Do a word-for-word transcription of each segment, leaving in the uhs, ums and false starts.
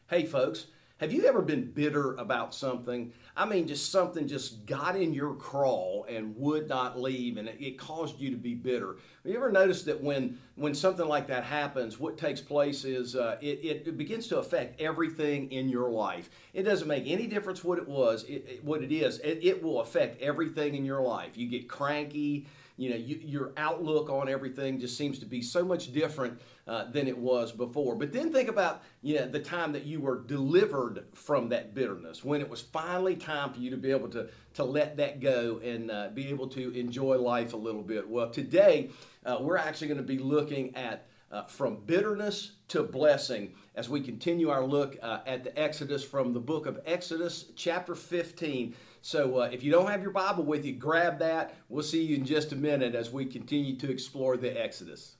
Hey folks, have you ever been bitter about something? I mean, just something just got in your craw and would not leave, and it, it caused you to be bitter. Have you ever noticed that when when something like that happens, what takes place is uh, it, it begins to affect everything in your life. It doesn't make any difference what it was, it, it, what it is. It, it will affect everything in your life. You get cranky. You know, you, your outlook on everything just seems to be so much different uh, than it was before. But then think about, you know, the time that you were delivered from that bitterness, when it was finally time for you to be able to, to let that go and uh, be able to enjoy life a little bit. Well, today uh, we're actually going to be looking at uh, from bitterness to blessing as we continue our look uh, at the Exodus from the book of Exodus, chapter fifteen. So uh, if you don't have your Bible with you, grab that. We'll see you in just a minute as we continue to explore the Exodus.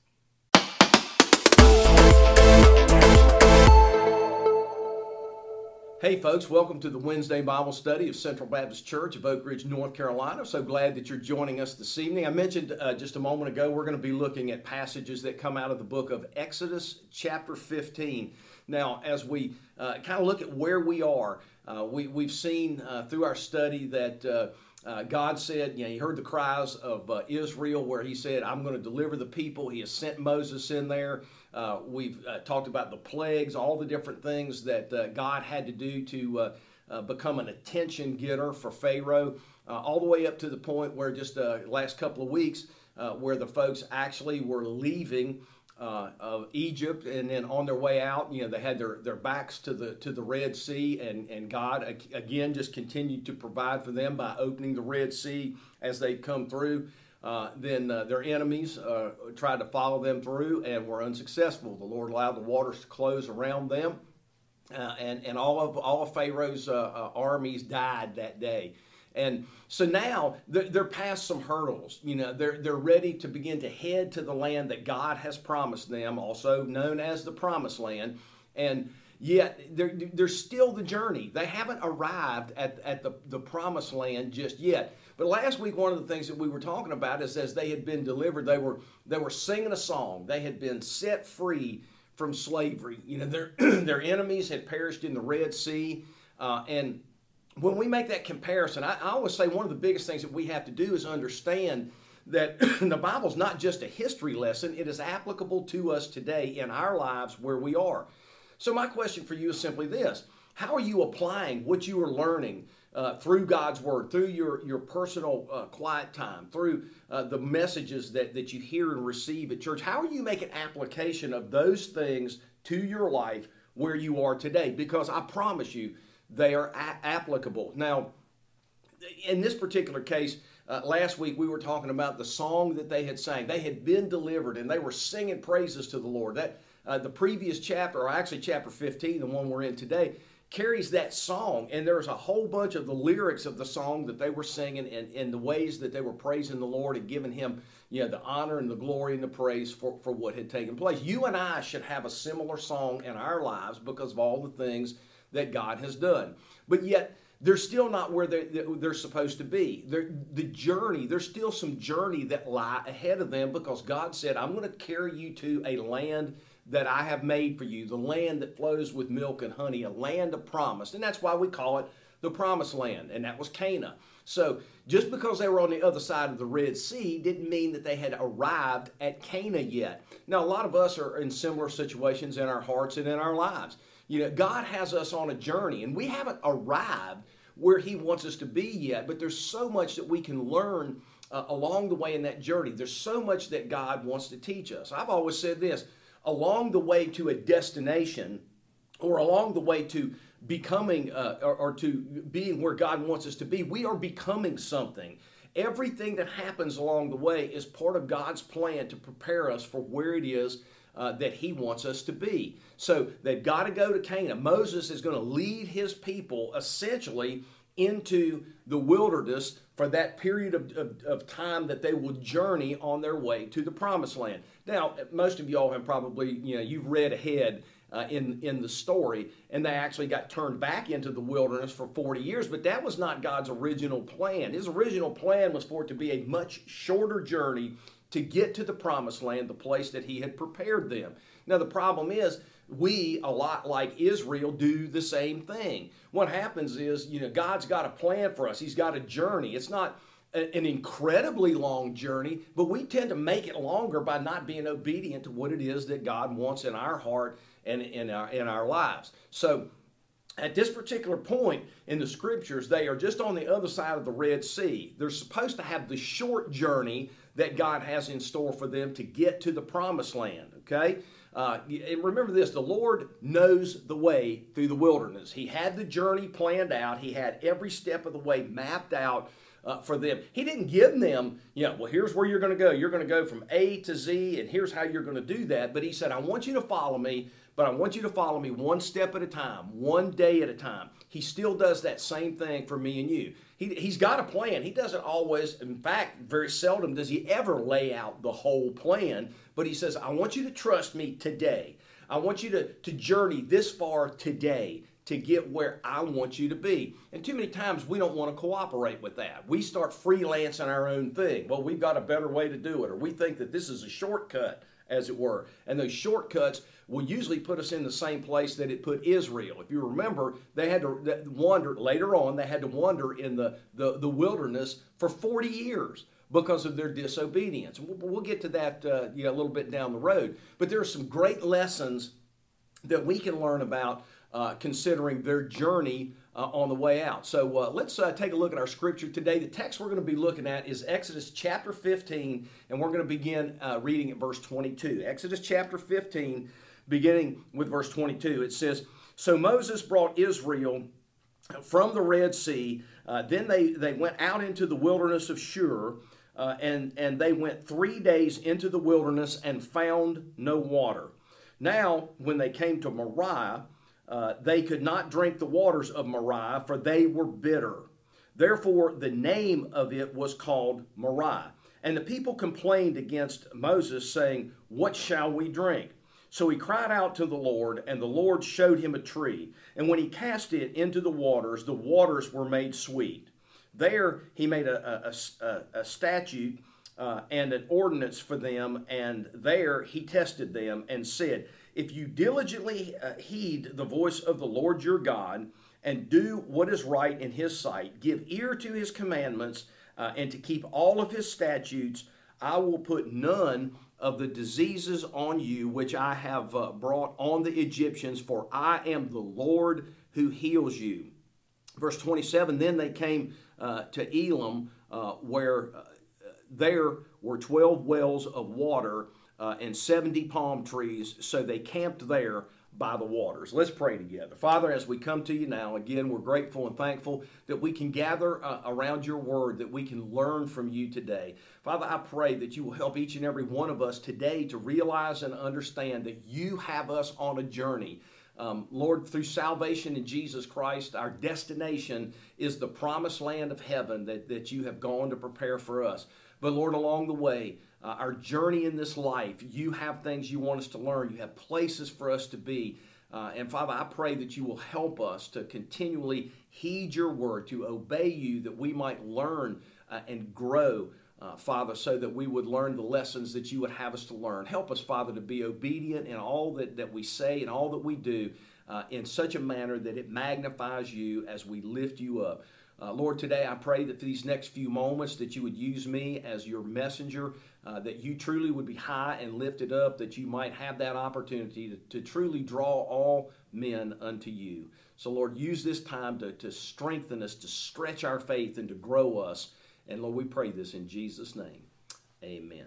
Hey folks, welcome to the Wednesday Bible study of Central Baptist Church of Oak Ridge, North Carolina. So glad that you're joining us this evening. I mentioned uh, just a moment ago we're going to be looking at passages that come out of the book of Exodus chapter fifteen. Now, as we uh, kind of look at where we are, uh, we, we've seen uh, through our study that uh, uh, God said, you know, He heard the cries of uh, Israel where He said, I'm going to deliver the people. He has sent Moses in there. Uh, we've uh, talked about the plagues, all the different things that uh, God had to do to uh, uh, become an attention getter for Pharaoh, uh, all the way up to the point where just uh, last couple of weeks, uh, where the folks actually were leaving Uh, of Egypt, and then on their way out, you know, they had their, their backs to the to the Red Sea, and, and God, again, just continued to provide for them by opening the Red Sea as they've come through. Uh, then uh, their enemies uh, tried to follow them through and were unsuccessful. The Lord allowed the waters to close around them, uh, and, and all of, all of Pharaoh's uh, uh, armies died that day. And so now they're, they're past some hurdles. You know, they're they're ready to begin to head to the land that God has promised them, also known as the Promised Land. And yet they're, they're still the journey. They haven't arrived at, at the, the Promised Land just yet. But last week, one of the things that we were talking about is as they had been delivered, they were they were singing a song. They had been set free from slavery. You know, their their enemies had perished in the Red Sea, uh, and when we make that comparison, I, I always say one of the biggest things that we have to do is understand that the Bible's not just a history lesson. It is applicable to us today in our lives where we are. So my question for you is simply this. How are you applying what you are learning uh, through God's Word, through your, your personal uh, quiet time, through uh, the messages that, that you hear and receive at church? How are you making application of those things to your life where you are today? Because I promise you, they are a- applicable. Now, in this particular case, uh, last week we were talking about the song that they had sang. They had been delivered and they were singing praises to the Lord. That uh, the previous chapter, or actually chapter fifteen, the one we're in today, carries that song. And there's a whole bunch of the lyrics of the song that they were singing and, and the ways that they were praising the Lord and giving Him, you know, the honor and the glory and the praise for, for what had taken place. You and I should have a similar song in our lives because of all the things that God has done. But yet, they're still not where they're, they're supposed to be. They're, the journey, there's still some journey that lie ahead of them because God said, I'm going to carry you to a land that I have made for you, the land that flows with milk and honey, a land of promise. And that's why we call it the Promised Land, and that was Canaan. So just because they were on the other side of the Red Sea didn't mean that they had arrived at Canaan yet. Now, a lot of us are in similar situations in our hearts and in our lives. You know, God has us on a journey, and we haven't arrived where He wants us to be yet, but there's so much that we can learn uh, along the way in that journey. There's so much that God wants to teach us. I've always said this, along the way to a destination or along the way to becoming uh, or, or to being where God wants us to be, we are becoming something. Everything that happens along the way is part of God's plan to prepare us for where it is Uh, that He wants us to be. So they've got to go to Canaan. Moses is going to lead his people essentially into the wilderness for that period of, of, of time that they will journey on their way to the Promised Land. Now, most of y'all have probably, you know, you've read ahead uh, in, in the story, and they actually got turned back into the wilderness for forty years, but that was not God's original plan. His original plan was for it to be a much shorter journey to get to the Promised Land, the place that He had prepared them. Now, the problem is, we, a lot like Israel, do the same thing. What happens is, you know, God's got a plan for us. He's got a journey. It's not an incredibly long journey, but we tend to make it longer by not being obedient to what it is that God wants in our heart and in our, in our lives. So at this particular point in the scriptures, they are just on the other side of the Red Sea. They're supposed to have the short journey that God has in store for them to get to the promised land, okay? Uh, and remember this, the Lord knows the way through the wilderness. He had the journey planned out. He had every step of the way mapped out Uh, for them. He didn't give them, you know, well, here's where you're going to go. You're going to go from A to Z, and here's how you're going to do that. But he said, I want you to follow me, but I want you to follow me one step at a time, one day at a time. He still does that same thing for me and you. He, he's got a plan. He doesn't always, in fact, very seldom does he ever lay out the whole plan. But he says, I want you to trust me today. I want you to, to journey this far today to get where I want you to be. And too many times we don't want to cooperate with that. We start freelancing our own thing. Well, we've got a better way to do it, or we think that this is a shortcut, as it were. And those shortcuts will usually put us in the same place that it put Israel. If you remember, they had to wander, later on, they had to wander in the, the, the wilderness for forty years because of their disobedience. We'll, we'll get to that uh, you know, a little bit down the road. But there are some great lessons that we can learn about Uh, considering their journey uh, on the way out. So uh, let's uh, take a look at our scripture today. The text we're going to be looking at is Exodus chapter fifteen, and we're going to begin uh, reading at verse twenty-two. Exodus chapter fifteen, beginning with verse twenty-two. It says, So Moses brought Israel from the Red Sea. Uh, then they, they went out into the wilderness of Shur, uh, and, and they went three days into the wilderness and found no water. Now, when they came to Moriah, Uh, they could not drink the waters of Moriah, for they were bitter. Therefore, the name of it was called Moriah. And the people complained against Moses, saying, What shall we drink? So he cried out to the Lord, and the Lord showed him a tree. And when he cast it into the waters, the waters were made sweet. There he made a, a, a, a statute uh, and an ordinance for them, and there he tested them and said, If you diligently uh, heed the voice of the Lord your God and do what is right in his sight, give ear to his commandments, uh, and to keep all of his statutes, I will put none of the diseases on you which I have uh, brought on the Egyptians, for I am the Lord who heals you. Verse twenty-seven, then they came uh, to Elim, uh, where uh, there were twelve wells of water, Uh, and seventy palm trees, so they camped there by the waters. Let's pray together. Father, as we come to you now, again, we're grateful and thankful that we can gather uh, around your word, that we can learn from you today. Father, I pray that you will help each and every one of us today to realize and understand that you have us on a journey. Um, Lord, through salvation in Jesus Christ, our destination is the promised land of heaven that, that you have gone to prepare for us. But Lord, along the way, uh, our journey in this life, you have things you want us to learn. You have places for us to be. Uh, and Father, I pray that you will help us to continually heed your word, to obey you, that we might learn uh, and grow, uh, Father, so that we would learn the lessons that you would have us to learn. Help us, Father, to be obedient in all that, that we say and all that we do uh, in such a manner that it magnifies you as we lift you up. Uh, Lord, today I pray that for these next few moments that you would use me as your messenger, uh, that you truly would be high and lifted up, that you might have that opportunity to, to truly draw all men unto you. So Lord, use this time to, to strengthen us, to stretch our faith and to grow us. And Lord, we pray this in Jesus' name. Amen.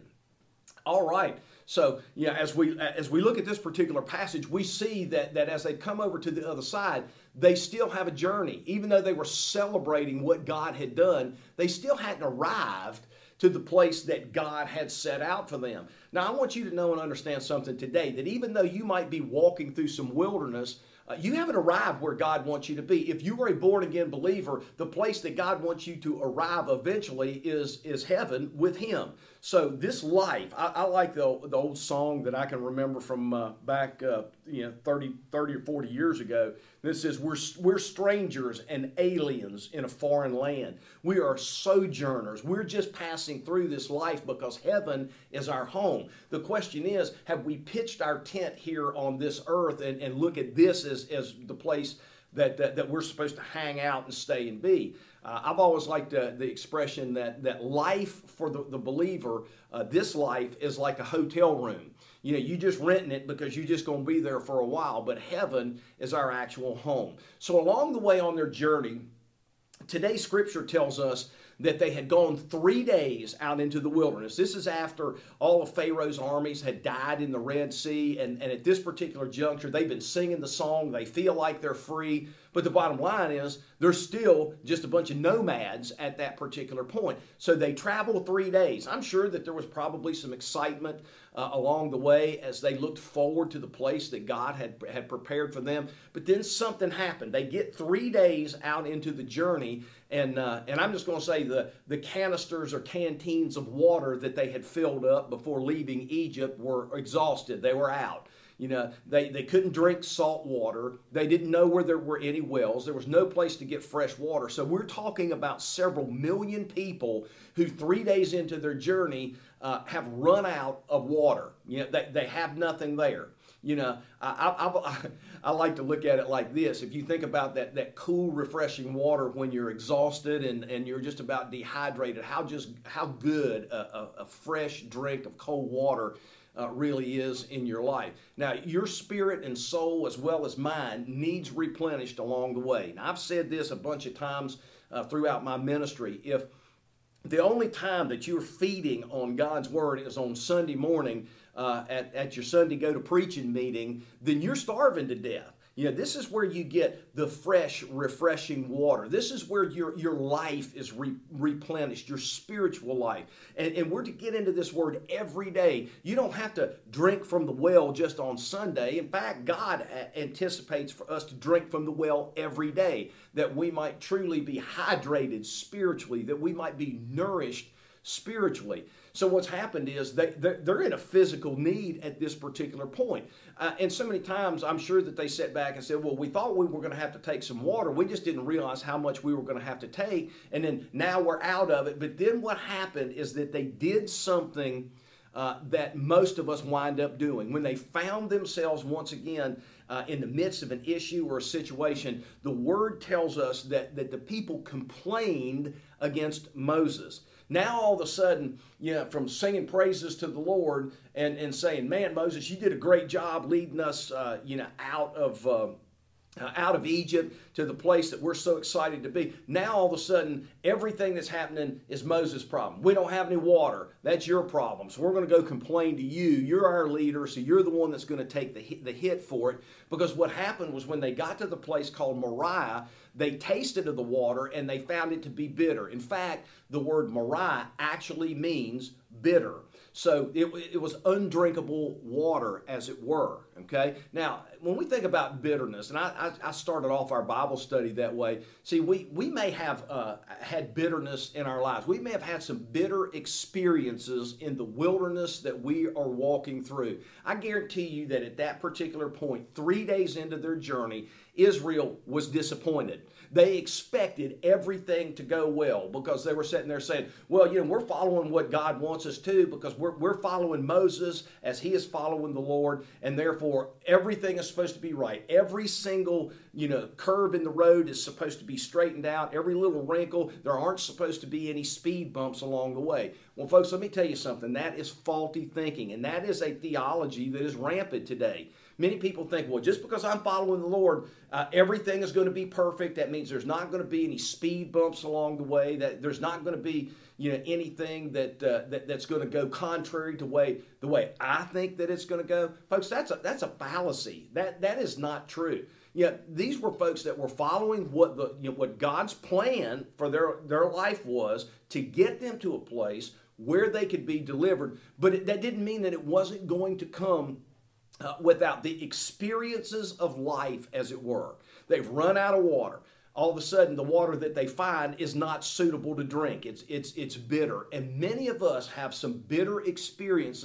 All right. So, yeah, as we as we look at this particular passage, we see that, that as they come over to the other side, they still have a journey. Even though they were celebrating what God had done, they still hadn't arrived to the place that God had set out for them. Now, I want you to know and understand something today, that even though you might be walking through some wilderness, Uh, you haven't arrived where God wants you to be. If you are a born-again believer, the place that God wants you to arrive eventually is, is heaven with Him. So this life, I, I like the, the old song that I can remember from uh, back uh, you know, thirty, thirty or forty years ago. This says, we're, we're strangers and aliens in a foreign land. We are sojourners. We're just passing through this life because heaven is our home. home. The question is, have we pitched our tent here on this earth and, and look at this as, as the place that, that, that we're supposed to hang out and stay and be? Uh, I've always liked uh, the expression that, that life for the, the believer, uh, this life is like a hotel room. You know, you just renting it because you're just going to be there for a while, but heaven is our actual home. So along the way on their journey, today's scripture tells us that they had gone three days out into the wilderness. This is after all of Pharaoh's armies had died in the Red Sea, and, and at this particular juncture, they've been singing the song. They feel like they're free, but the bottom line is they're still just a bunch of nomads at that particular point. So they travel three days. I'm sure that there was probably some excitement uh, along the way as they looked forward to the place that God had, had prepared for them. But then something happened. They get three days out into the journey, and uh, and I'm just going to say the, the canisters or canteens of water that they had filled up before leaving Egypt were exhausted. They were out. You know, they, they couldn't drink salt water. They didn't know where there were any wells. There was no place to get fresh water. So we're talking about several million people who three days into their journey uh, have run out of water. You know, they, they have nothing there. You know, I, I, I, I like to look at it like this. If you think about that, that cool, refreshing water when you're exhausted and, and you're just about dehydrated, how just how good a, a, a fresh drink of cold water Uh, really is in your life. Now, your spirit and soul, as well as mine, needs replenished along the way. Now, I've said this a bunch of times uh, throughout my ministry. If the only time that you're feeding on God's Word is on Sunday morning uh, at, at your Sunday go to preaching meeting, then you're starving to death. You know, this is where you get the fresh, refreshing water. This is where your, your life is re, replenished, your spiritual life. And, and we're to get into this Word every day. You don't have to drink from the well just on Sunday. In fact, God anticipates for us to drink from the well every day, that we might truly be hydrated spiritually, that we might be nourished spiritually. So what's happened is they, they're, they're in a physical need at this particular point. Uh, and so many times I'm sure that they sat back and said, well, we thought we were going to have to take some water. We just didn't realize how much we were going to have to take. And then now we're out of it. But then what happened is that they did something uh, that most of us wind up doing. When they found themselves once again uh, in the midst of an issue or a situation, the Word tells us that, that the people complained against Moses. Now all of a sudden, you know, from singing praises to the Lord and, and saying, man, Moses, you did a great job leading us, uh, you know, out of uh, out of Egypt to the place that we're so excited to be. Now all of a sudden, everything that's happening is Moses' problem. We don't have any water. That's your problem. So we're going to go complain to you. You're our leader, so you're the one that's going to take the hit, the hit for it. Because what happened was when they got to the place called Moriah, they tasted of the water and they found it to be bitter. In fact, the word Moriah actually means bitter. So it, it was undrinkable water, as it were, okay? Now, when we think about bitterness, and I, I, I started off our Bible study that way, see, we, we may have uh, had bitterness in our lives. We may have had some bitter experiences in the wilderness that we are walking through. I guarantee you that at that particular point, three days into their journey, Israel was disappointed. They expected everything to go well because they were sitting there saying, well, you know, we're following what God wants us to because we're, we're following Moses as he is following the Lord, and therefore everything is supposed to be right. Every single, you know, curve in the road is supposed to be straightened out. Every little wrinkle, there aren't supposed to be any speed bumps along the way. Well, folks, let me tell you something. That is faulty thinking, and that is a theology that is rampant today. Many people think, well, just because I'm following the Lord, uh, everything is going to be perfect. That means there's not going to be any speed bumps along the way. That there's not going to be, you know, anything that, uh, that that's going to go contrary to way the way I think that it's going to go. Folks, that's a that's a fallacy. That that is not true. Yeah, these were folks that were following what the you know, what God's plan for their their life was to get them to a place where they could be delivered. But it, that didn't mean that it wasn't going to come Uh, without the experiences of life, as it were. They've run out of water. All of a sudden, the water that they find is not suitable to drink. It's, it's, it's bitter. And many of us have some bitter experiences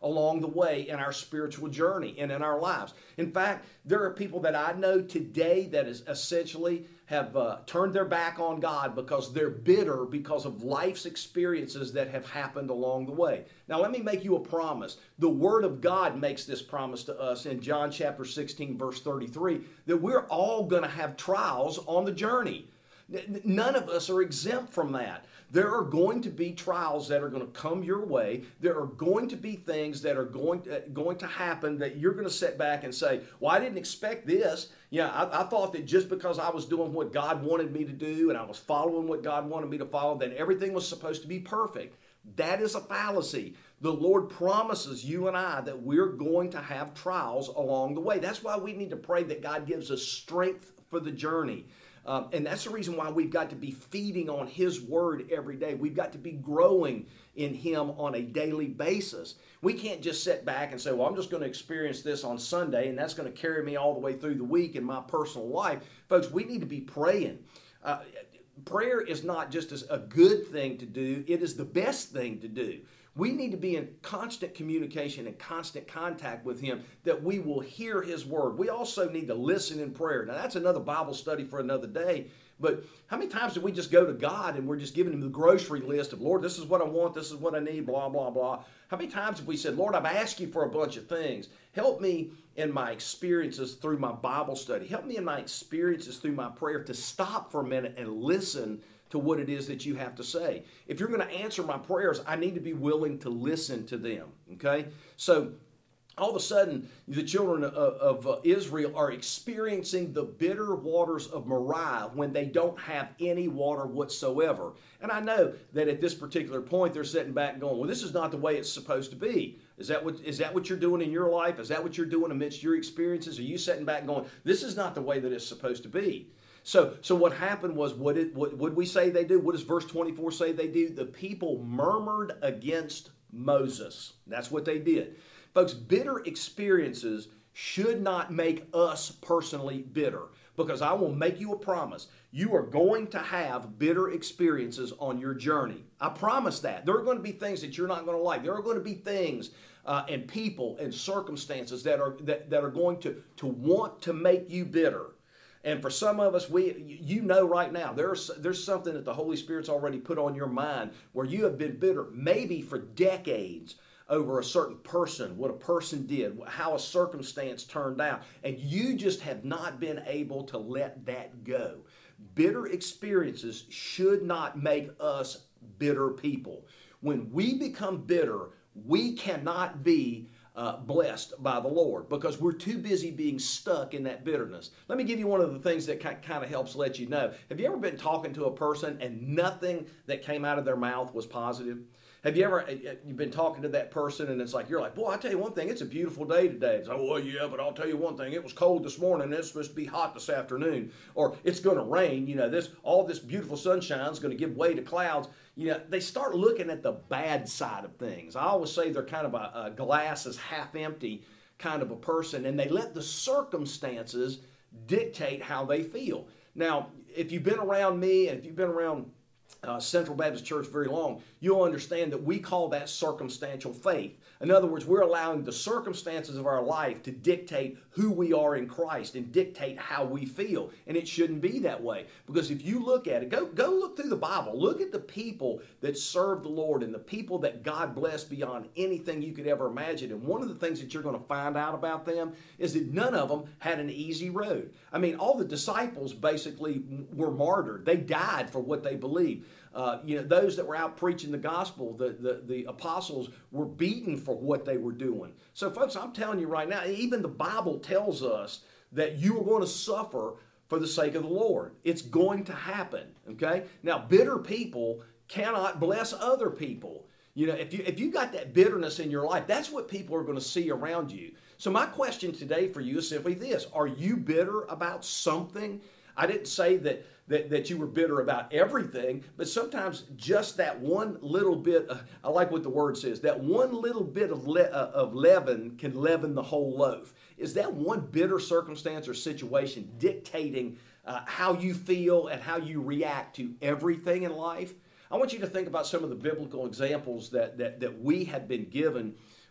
along the way in our spiritual journey and in our lives. In fact, there are people that I know today that is essentially have uh, turned their back on God because they're bitter because of life's experiences that have happened along the way. Now, let me make you a promise. The Word of God makes this promise to us in John chapter sixteen, verse thirty-three, that we're all going to have trials on the journey. None of us are exempt from that. There are going to be trials that are going to come your way. There are going to be things that are going to, going to happen that you're going to sit back and say, well, I didn't expect this. Yeah, I, I thought that just because I was doing what God wanted me to do and I was following what God wanted me to follow, that everything was supposed to be perfect. That is a fallacy. The Lord promises you and I that we're going to have trials along the way. That's why we need to pray that God gives us strength for the journey. Um, and that's the reason why we've got to be feeding on His Word every day. We've got to be growing in Him on a daily basis. We can't just sit back and say, well, I'm just going to experience this on Sunday, and that's going to carry me all the way through the week in my personal life. Folks, we need to be praying. Uh, prayer is not just a good thing to do. It is the best thing to do. We need to be in constant communication and constant contact with Him that we will hear His Word. We also need to listen in prayer. Now, that's another Bible study for another day. But how many times do we just go to God and we're just giving Him the grocery list of, Lord, this is what I want, this is what I need, blah, blah, blah. How many times have we said, Lord, I've asked you for a bunch of things. Help me in my experiences through my Bible study. Help me in my experiences through my prayer to stop for a minute and listen to what it is that you have to say. If you're going to answer my prayers, I need to be willing to listen to them, okay? So all of a sudden, the children of, of uh, Israel are experiencing the bitter waters of Marah when they don't have any water whatsoever. And I know that at this particular point, they're sitting back going, well, this is not the way it's supposed to be. Is that what, is that what you're doing in your life? Is that what you're doing amidst your experiences? Are you sitting back going, this is not the way that it's supposed to be? So, so what happened was, what did what would we say they do? What does verse twenty-four say they do? The people murmured against Moses. That's what they did. Folks, bitter experiences should not make us personally bitter, because I will make you a promise. You are going to have bitter experiences on your journey. I promise that. There are going to be things that you're not going to like. There are going to be things uh, and people and circumstances that are that, that are going to, to want to make you bitter. And for some of us, we, you know right now, there's, there's something that the Holy Spirit's already put on your mind where you have been bitter, maybe for decades, over a certain person, what a person did, how a circumstance turned out, and you just have not been able to let that go. Bitter experiences should not make us bitter people. When we become bitter, we cannot be Uh, blessed by the Lord, because we're too busy being stuck in that bitterness. Let me give you one of the things that kind of helps let you know. Have you ever been talking to a person and nothing that came out of their mouth was positive? Have you ever you've been talking to that person and it's like, you're like, boy, I'll tell you one thing, it's a beautiful day today. It's like, well, yeah, but I'll tell you one thing, it was cold this morning and it's supposed to be hot this afternoon. Or it's going to rain, you know, this all this beautiful sunshine is going to give way to clouds. You know, they start looking at the bad side of things. I always say they're kind of a, a glass is half empty kind of a person, and they let the circumstances dictate how they feel. Now, if you've been around me and if you've been around Uh, Central Baptist Church very long, you'll understand that we call that circumstantial faith. In other words, we're allowing the circumstances of our life to dictate who we are in Christ and dictate how we feel. And it shouldn't be that way. Because if you look at it, go, go look through the Bible. Look at the people that served the Lord and the people that God blessed beyond anything you could ever imagine. And one of the things that you're going to find out about them is that none of them had an easy road. I mean, all the disciples basically were martyred. They died for what they believed. Uh, you know, those that were out preaching the gospel, the, the, the apostles were beaten for what they were doing. So, folks, I'm telling you right now, even the Bible tells us that you are going to suffer for the sake of the Lord. It's going to happen, okay? Now, bitter people cannot bless other people. You know, if you if you got that bitterness in your life, that's what people are going to see around you. So my question today for you is simply this. Are you bitter about something? I didn't say that That, that you were bitter about everything, but sometimes just that one little bit, uh, I like what the word says, that one little bit of, le uh, of leaven can leaven the whole loaf. Is that one bitter circumstance or situation dictating uh, how you feel and how you react to everything in life? I want you to think about some of the biblical examples that, that, that we have been given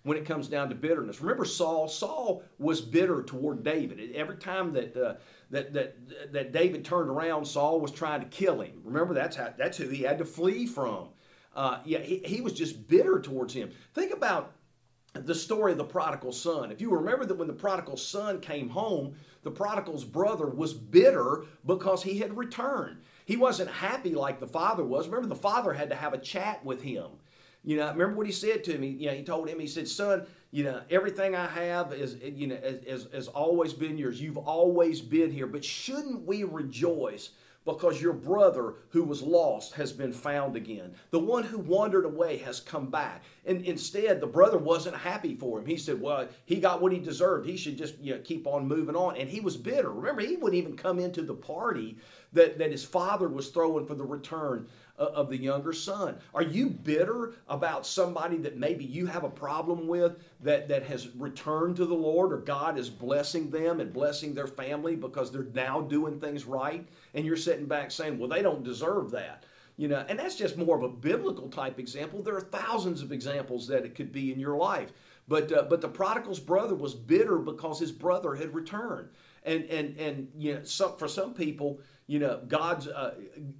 when it comes down to bitterness. Remember Saul? Saul was bitter toward David. Every time that uh, that that that David turned around, Saul was trying to kill him. Remember, that's how that's who he had to flee from. Uh, yeah, he, he was just bitter towards him. Think about the story of the prodigal son. If you remember that when the prodigal son came home, the prodigal's brother was bitter because he had returned. He wasn't happy like the father was. Remember, the father had to have a chat with him. You know, remember what he said to him? He, you know, he told him, he said, son, you know, everything I have is, you know, has, has always been yours. You've always been here. But shouldn't we rejoice because your brother who was lost has been found again? The one who wandered away has come back. And instead, the brother wasn't happy for him. He said, well, he got what he deserved. He should just, you know, keep on moving on. And he was bitter. Remember, he wouldn't even come into the party that, that his father was throwing for the return of the younger son. Are you bitter about somebody that maybe you have a problem with that, that has returned to the Lord, or God is blessing them and blessing their family because they're now doing things right? And you're sitting back saying, well, they don't deserve that. You know, and that's just more of a biblical type example. There are thousands of examples that it could be in your life. But uh, but the prodigal's brother was bitter because his brother had returned. And and and you know, some, for some people, you know, God's uh,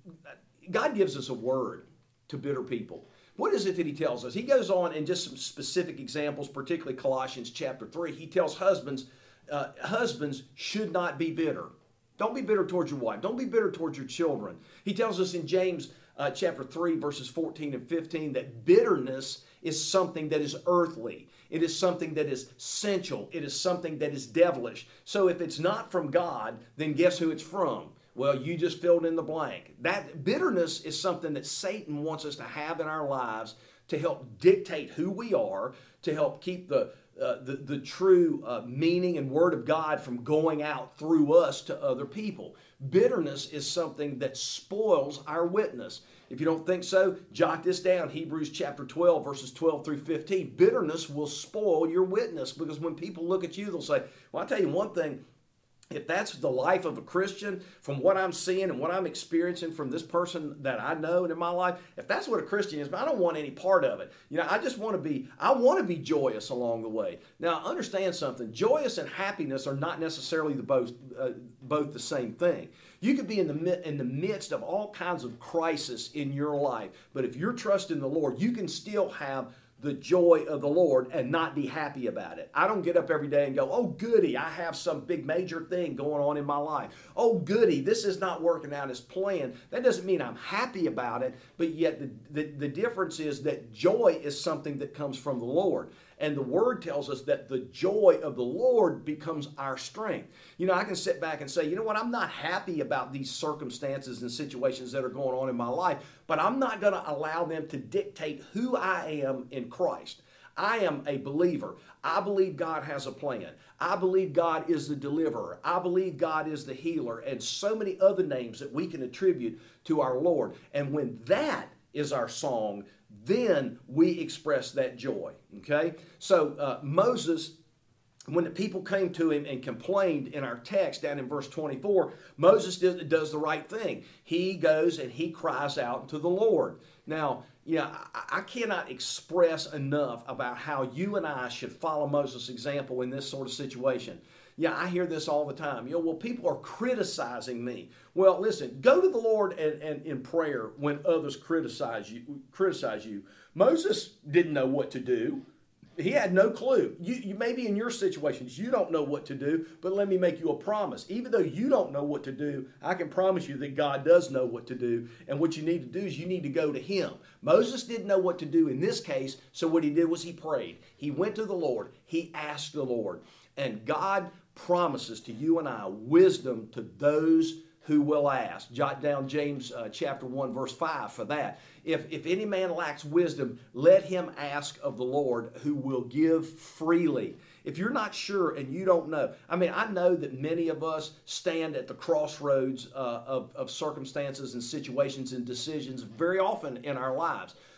God gives us a word to bitter people. What is it that he tells us? He goes on in just some specific examples, particularly Colossians chapter three. He tells husbands, uh, husbands should not be bitter. Don't be bitter towards your wife. Don't be bitter towards your children. He tells us in James uh, chapter three, verses fourteen and fifteen, that bitterness is something that is earthly. It is something that is sensual. It is something that is devilish. So if it's not from God, then guess who it's from? Well, you just filled in the blank. That bitterness is something that Satan wants us to have in our lives to help dictate who we are, to help keep the uh, the, the true uh, meaning and word of God from going out through us to other people. Bitterness is something that spoils our witness. If you don't think so, jot this down. Hebrews chapter twelve, verses twelve through fifteen. Bitterness will spoil your witness, because when people look at you, they'll say, well, I'll tell you one thing. If that's the life of a Christian, from what I'm seeing and what I'm experiencing from this person that I know in my life, if that's what a Christian is, I don't want any part of it. You know, I just want to be, I want to be joyous along the way. Now, understand something. Joyous and happiness are not necessarily the both, uh, both the same thing. You could be in the, in the midst of all kinds of crisis in your life, but if you're trusting the Lord, you can still have the joy of the Lord and not be happy about it. I don't get up every day and go, oh, goody, I have some big major thing going on in my life. Oh, goody, this is not working out as planned. That doesn't mean I'm happy about it, but yet the, the, the difference is that joy is something that comes from the Lord. And the Word tells us that the joy of the Lord becomes our strength. You know, I can sit back and say, you know what, I'm not happy about these circumstances and situations that are going on in my life, but I'm not going to allow them to dictate who I am in Christ. I am a believer. I believe God has a plan. I believe God is the deliverer. I believe God is the healer, and so many other names that we can attribute to our Lord. And when that is our song, then we express that joy, okay? So uh, Moses, when the people came to him and complained in our text down in verse twenty-four, Moses does, does the right thing. He goes and he cries out to the Lord. Now, you know, I, I cannot express enough about how you and I should follow Moses' example in this sort of situation. Yeah, I hear this all the time. You know, well, people are criticizing me. Well, listen, go to the Lord and, and in prayer when others criticize you. Criticize you. Moses didn't know what to do. He had no clue. You, you maybe in your situations, you don't know what to do, but let me make you a promise. Even though you don't know what to do, I can promise you that God does know what to do. And what you need to do is you need to go to Him. Moses didn't know what to do in this case, so what he did was he prayed. He went to the Lord. He asked the Lord. And God promises to you and I wisdom to those who will ask. Jot down James uh, chapter one, verse five for that. If, if any man lacks wisdom, let him ask of the Lord, who will give freely. If you're not sure and you don't know, I mean, I know that many of us stand at the crossroads uh, of, of circumstances and situations and decisions very often in our lives.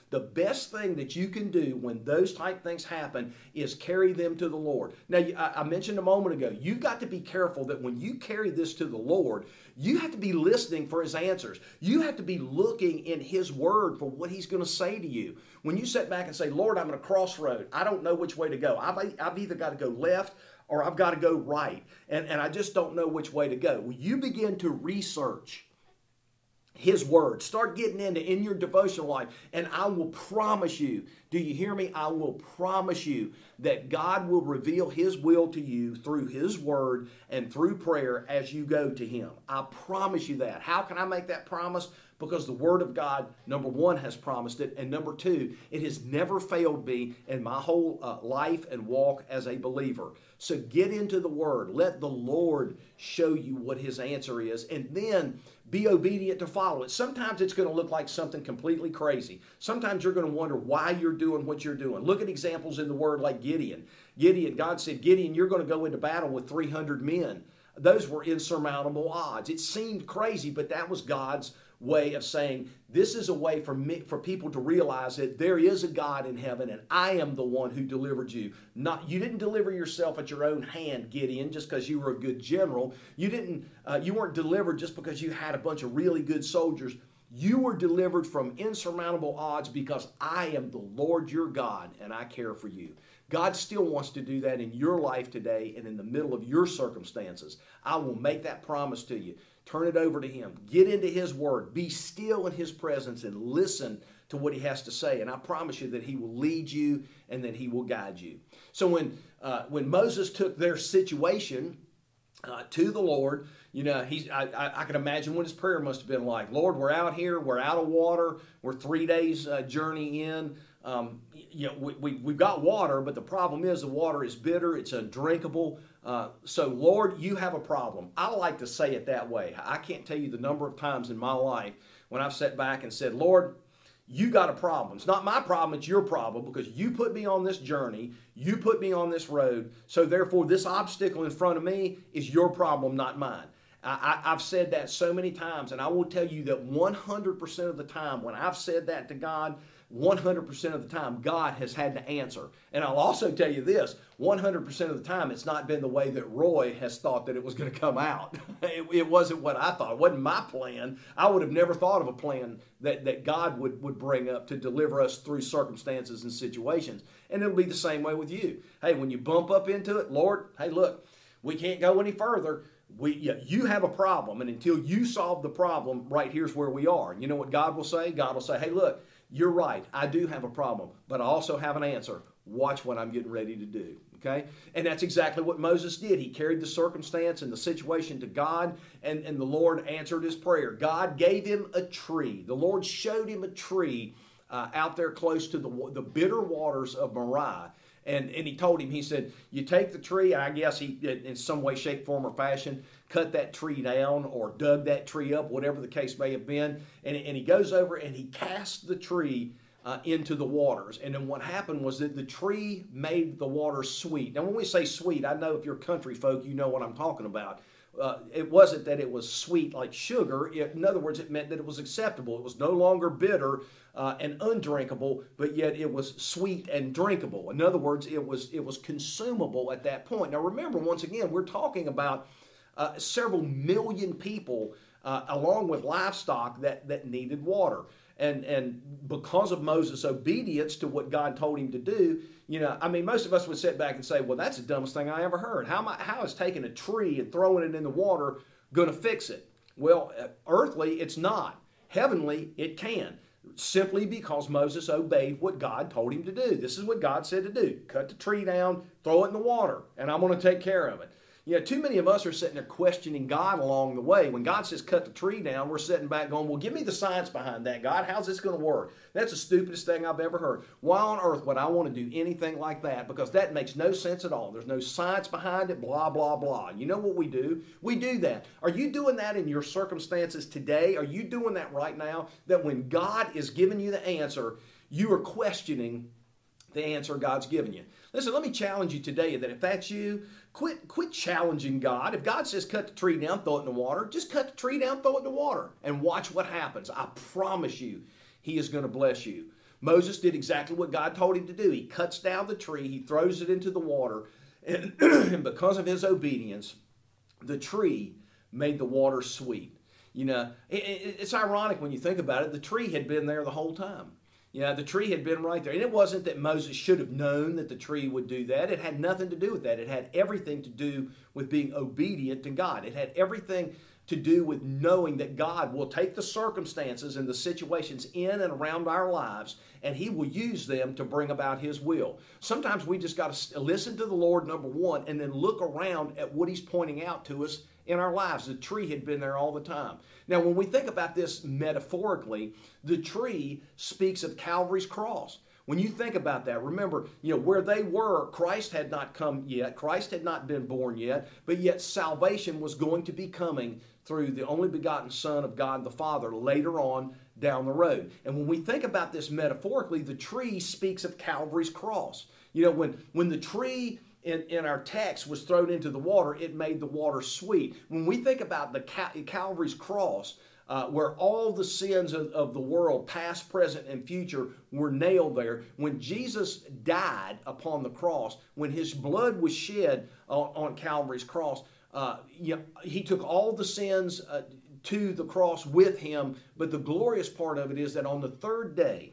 The best thing that you can do when those type things happen is carry them to the Lord. Now, I mentioned a moment ago, you've got to be careful that when you carry this to the Lord, you have to be listening for His answers. You have to be looking in His Word for what He's going to say to you. When you sit back and say, Lord, I'm at a crossroad. I don't know which way to go. I've, I've either got to go left or I've got to go right. And, and I just don't know which way to go. Well, you begin to research His Word. Start getting into in your devotional life. And I will promise you, do you hear me? I will promise you that God will reveal His will to you through His Word and through prayer as you go to Him. I promise you that. How can I make that promise? Because the Word of God, number one, has promised it. And number two, it has never failed me in my whole uh, life and walk as a believer. So get into the Word. Let the Lord show you what His answer is. And then be obedient to follow it. Sometimes it's going to look like something completely crazy. Sometimes you're going to wonder why you're doing what you're doing. Look at examples in the Word like Gideon. Gideon, God said, Gideon, you're going to go into battle with three hundred men. Those were insurmountable odds. It seemed crazy, but that was God's way of saying, this is a way for me, for people to realize that there is a God in heaven and I am the one who delivered you. Not, you didn't deliver yourself at your own hand, Gideon, just because you were a good general. You didn't, uh, you weren't delivered just because you had a bunch of really good soldiers. You were delivered from insurmountable odds because I am the Lord your God and I care for you. God still wants to do that in your life today and in the middle of your circumstances. I will make that promise to you. Turn it over to Him. Get into His Word. Be still in His presence and listen to what He has to say. And I promise you that He will lead you and that He will guide you. So when, uh, when Moses took their situation uh, to the Lord, you know, he's, I, I, I can imagine what his prayer must have been like. Lord, we're out here. We're out of water. We're three days uh, journey in. Um, you know, we, we, we've got water, but the problem is the water is bitter. It's undrinkable. Uh, so, Lord, you have a problem. I like to say it that way. I can't tell you the number of times in my life when I've sat back and said, Lord, you got a problem. It's not my problem, it's your problem because you put me on this journey. You put me on this road. So, therefore, this obstacle in front of me is your problem, not mine. I, I've said that so many times, and I will tell you that one hundred percent of the time when I've said that to God, one hundred percent of the time, God has had to answer. And I'll also tell you this, one hundred percent of the time, it's not been the way that Roy has thought that it was going to come out. it, it wasn't what I thought. It wasn't my plan. I would have never thought of a plan that, that God would, would bring up to deliver us through circumstances and situations. And it'll be the same way with you. Hey, when you bump up into it, Lord, hey, look, we can't go any further. We, yeah, you have a problem, and until you solve the problem, right here's where we are. You know what God will say? God will say, hey, look, you're right. I do have a problem, but I also have an answer. Watch what I'm getting ready to do, okay? And that's exactly what Moses did. He carried the circumstance and the situation to God, and, and the Lord answered his prayer. God gave him a tree. The Lord showed him a tree uh, out there close to the, the bitter waters of Marah. And, and he told him, he said, you take the tree, I guess he, in some way, shape, form, or fashion, cut that tree down or dug that tree up, whatever the case may have been. And, and he goes over and he casts the tree uh, into the waters. And then what happened was that the tree made the water sweet. Now, when we say sweet, I know if you're country folk, you know what I'm talking about. Uh, it wasn't that it was sweet like sugar. It, in other words, it meant that it was acceptable. It was no longer bitter uh, and undrinkable, but yet it was sweet and drinkable. In other words, it was it was consumable at that point. Now, remember, once again, we're talking about uh, several million people, uh, along with livestock, that that needed water. And and because of Moses' obedience to what God told him to do, you know, I mean, most of us would sit back and say, well, that's the dumbest thing I ever heard. How am I, how is taking a tree and throwing it in the water going to fix it? Well, earthly, it's not. Heavenly, it can. Simply because Moses obeyed what God told him to do. This is what God said to do. Cut the tree down, throw it in the water, and I'm going to take care of it. You know, too many of us are sitting there questioning God along the way. When God says cut the tree down, we're sitting back going, well, give me the science behind that, God. How's this going to work? That's the stupidest thing I've ever heard. Why on earth would I want to do anything like that? Because that makes no sense at all. There's no science behind it, blah, blah, blah. You know what we do? We do that. Are you doing that in your circumstances today? Are you doing that right now? That when God is giving you the answer, you are questioning the answer God's given you. Listen, let me challenge you today that if that's you, quit quit challenging God. If God says cut the tree down, throw it in the water, just cut the tree down, throw it in the water, and watch what happens. I promise you, He is going to bless you. Moses did exactly what God told him to do. He cuts down the tree, he throws it into the water, and, and because of his obedience, the tree made the water sweet. You know, it, it, it's ironic when you think about it. The tree had been there the whole time. You know, the tree had been right there. And it wasn't that Moses should have known that the tree would do that. It had nothing to do with that. It had everything to do with being obedient to God. It had everything to do with knowing that God will take the circumstances and the situations in and around our lives, and He will use them to bring about His will. Sometimes we just got to listen to the Lord, number one, and then look around at what He's pointing out to us in our lives. The tree had been there all the time. Now, when we think about this metaphorically, the tree speaks of Calvary's cross. When you think about that, remember, you know, where they were, Christ had not come yet. Christ had not been born yet, but yet salvation was going to be coming through the only begotten Son of God the Father later on down the road. And when we think about this metaphorically, the tree speaks of Calvary's cross. You know, when, when the tree in, in our text was thrown into the water, it made the water sweet. When we think about the Cal- Calvary's cross, Uh, where all the sins of, of the world, past, present, and future, were nailed there. When Jesus died upon the cross, when His blood was shed on, on Calvary's cross, uh, you know, He took all the sins uh, to the cross with Him. But the glorious part of it is that on the third day,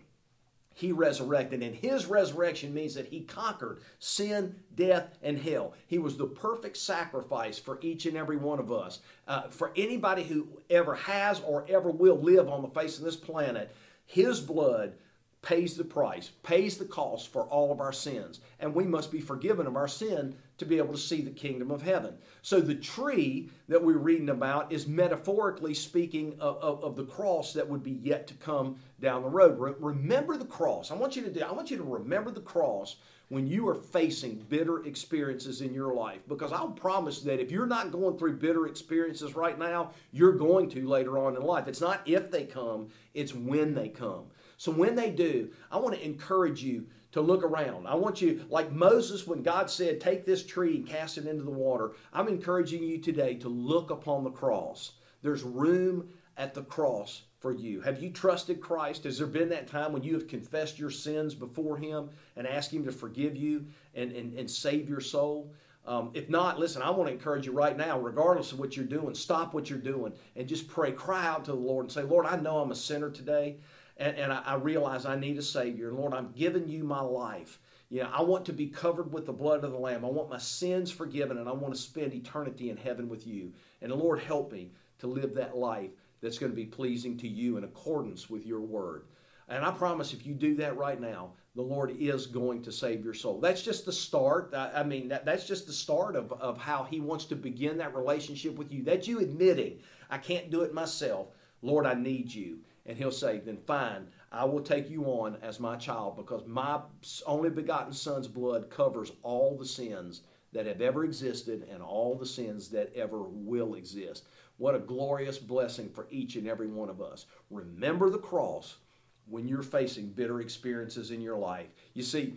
He resurrected, and His resurrection means that He conquered sin, death, and hell. He was the perfect sacrifice for each and every one of us. Uh, for anybody who ever has or ever will live on the face of this planet, His blood pays the price, pays the cost for all of our sins. And we must be forgiven of our sin to be able to see the kingdom of heaven. So the tree that we're reading about is metaphorically speaking of, of, of the cross that would be yet to come down the road. Re- remember the cross. I want you to do, I want you to remember the cross when you are facing bitter experiences in your life. Because I'll promise that if you're not going through bitter experiences right now, you're going to later on in life. It's not if they come, it's when they come. So when they do, I want to encourage you to look around. I want you, like Moses, when God said, take this tree and cast it into the water, I'm encouraging you today to look upon the cross. There's room at the cross for you. Have you trusted Christ? Has there been that time when you have confessed your sins before Him and asked Him to forgive you and, and, and save your soul? Um, if not, listen, I want to encourage you right now, regardless of what you're doing, stop what you're doing and just pray, cry out to the Lord and say, Lord, I know I'm a sinner today. And, and I, I realize I need a Savior. And Lord, I'm giving you my life. You know, I want to be covered with the blood of the Lamb. I want my sins forgiven, and I want to spend eternity in heaven with you. And Lord, help me to live that life that's going to be pleasing to you in accordance with your word. And I promise if you do that right now, the Lord is going to save your soul. That's just the start. I, I mean, that, that's just the start of, of how He wants to begin that relationship with you. That's you admitting, I can't do it myself. Lord, I need you. And He'll say, then fine, I will take you on as my child because my only begotten Son's blood covers all the sins that have ever existed and all the sins that ever will exist. What a glorious blessing for each and every one of us. Remember the cross when you're facing bitter experiences in your life. You see,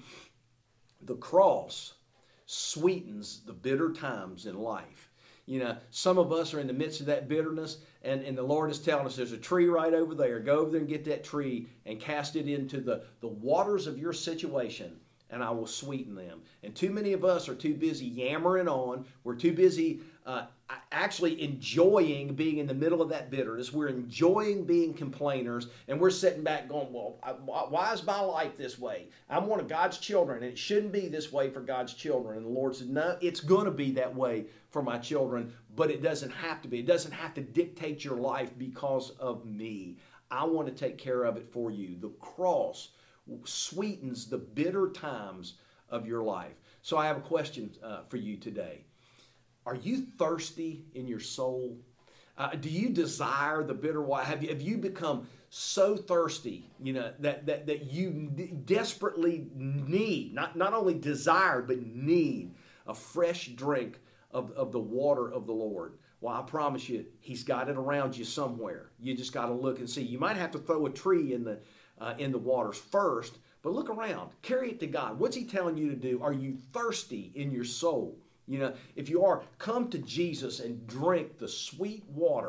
the cross sweetens the bitter times in life. You know, some of us are in the midst of that bitterness, and, and the Lord is telling us there's a tree right over there. Go over there and get that tree and cast it into the, the waters of your situation, and I will sweeten them. And too many of us are too busy yammering on. We're too busy uh, actually enjoying being in the middle of that bitterness. We're enjoying being complainers, and we're sitting back going, well, I, why is my life this way? I'm one of God's children, and it shouldn't be this way for God's children. And the Lord said, no, it's going to be that way for my children, but it doesn't have to be. It doesn't have to dictate your life because of me. I want to take care of it for you. The cross sweetens the bitter times of your life. So I have a question uh, for you today. Are you thirsty in your soul? Uh, do you desire the bitter water? Have you, have you become so thirsty, you know, that, that, that you desperately need, not, not only desire, but need a fresh drink of, of the water of the Lord? Well, I promise you, He's got it around you somewhere. You just got to look and see. You might have to throw a tree in the uh, in the waters first, but look around. Carry it to God. What's He telling you to do? Are you thirsty in your soul? You know, if you are, come to Jesus and drink the sweet water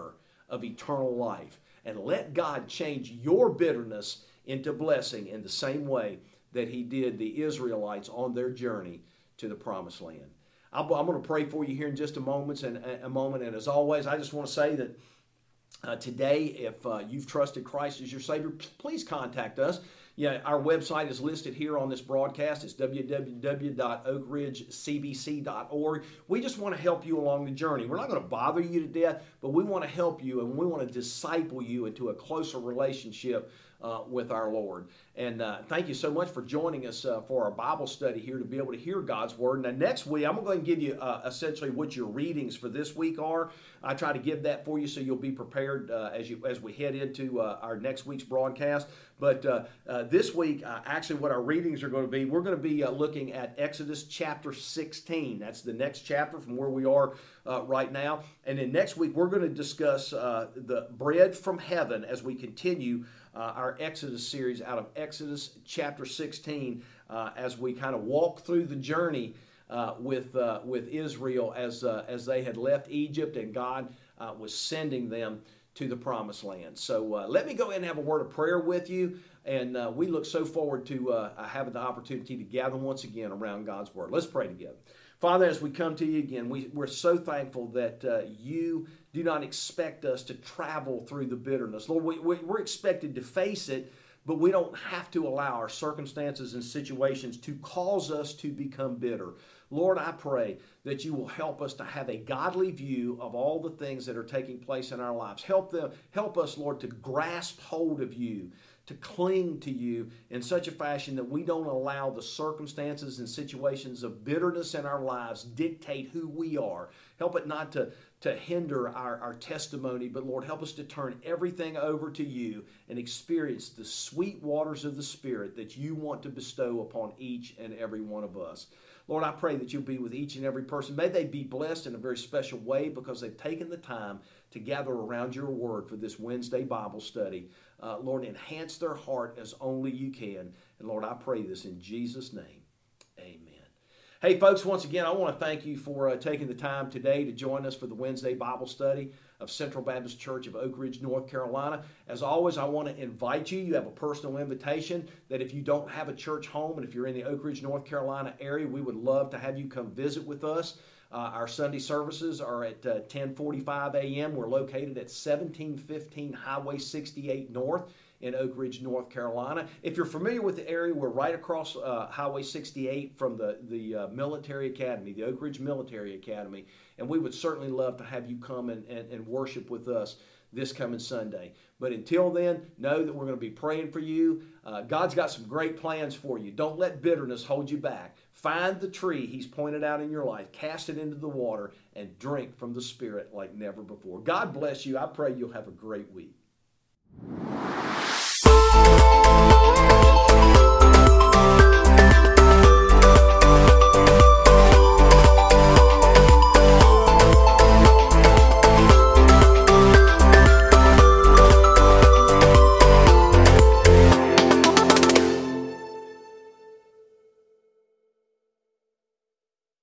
of eternal life. And let God change your bitterness into blessing in the same way that he did the Israelites on their journey to the promised land. I'm going to pray for you here in just a moment. And, a moment. And as always, I just want to say that uh, today, if uh, you've trusted Christ as your Savior, please contact us. Yeah, our website is listed here on this broadcast. It's w w w dot oak ridge c b c dot org. We just want to help you along the journey. We're not going to bother you to death, but we want to help you, and we want to disciple you into a closer relationship uh, with our Lord. And uh, thank you so much for joining us uh, for our Bible study here to be able to hear God's Word. Now, next week, I'm going to give you uh, essentially what your readings for this week are. I try to give that for you so you'll be prepared uh, as you as we head into uh, our next week's broadcast. But uh, uh, this week, uh, actually what our readings are going to be, we're going to be uh, looking at Exodus chapter sixteen. That's the next chapter from where we are uh, right now. And then next week, we're going to discuss uh, the bread from heaven as we continue uh, our Exodus series out of Exodus chapter sixteen uh, as we kind of walk through the journey uh, with uh, with Israel as, uh, as they had left Egypt and God uh, was sending them to the promised land. So uh, let me go ahead and have a word of prayer with you, and uh, we look so forward to uh, having the opportunity to gather once again around God's Word. Let's pray together. Father, as we come to you again, we, we're so thankful that uh, you do not expect us to travel through the bitterness. Lord, we, we, we're expected to face it, but we don't have to allow our circumstances and situations to cause us to become bitter. Lord, I pray that you will help us to have a godly view of all the things that are taking place in our lives. Help them, help us, Lord, to grasp hold of you, to cling to you in such a fashion that we don't allow the circumstances and situations of bitterness in our lives dictate who we are. Help it not to, to hinder our, our testimony, but Lord, help us to turn everything over to you and experience the sweet waters of the Spirit that you want to bestow upon each and every one of us. Lord, I pray that you'll be with each and every person. May they be blessed in a very special way because they've taken the time to gather around your word for this Wednesday Bible study. Uh, Lord, enhance their heart as only you can. And Lord, I pray this in Jesus' name. Amen. Hey, folks, once again, I want to thank you for uh, taking the time today to join us for the Wednesday Bible study of Central Baptist Church of Oak Ridge, North Carolina. As always, I want to invite you. You have a personal invitation that if you don't have a church home and if you're in the Oak Ridge, North Carolina area, we would love to have you come visit with us. Uh, our Sunday services are at uh, ten forty-five a m We're located at seventeen fifteen Highway sixty-eight North in Oak Ridge, North Carolina. If you're familiar with the area, we're right across uh, Highway sixty-eight from the, the uh, military academy, the Oak Ridge Military Academy, and we would certainly love to have you come and, and, and worship with us this coming Sunday. But until then, know that we're going to be praying for you. Uh, God's got some great plans for you. Don't let bitterness hold you back. Find the tree he's pointed out in your life, cast it into the water, and drink from the Spirit like never before. God bless you. I pray you'll have a great week.